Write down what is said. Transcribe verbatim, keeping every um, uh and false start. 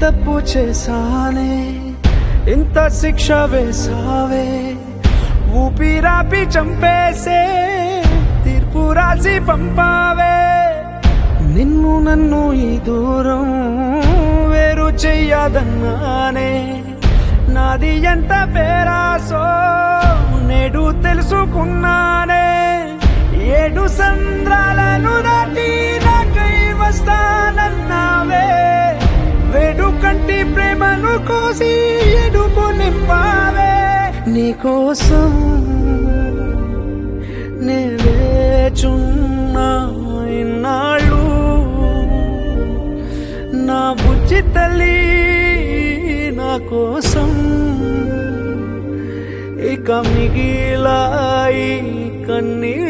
తప్పు చేశానే, ఇంత శిక్ష వేసావే, ఊపిరాపి చంపేసే తీర్పు రాసి పంపావే. నిన్ను నన్ను ఈ దూరం వేరు చెయ్యదన్నానే, నాది ఎంత పేరాసో నేడు తెలుసుకున్నానే. ఏడు సంద్రాలను దాటి నాకై వస్తానన్నావే, వేడు కంటి ప్రేమను కోసి ఎడుపు నింపావే. నీకోసం నే వేచున్నా ఇన్నాళ్ళు, నా బుజ్జి తల్లి నా కోసం. ఇక మిగిలాయి కన్నీ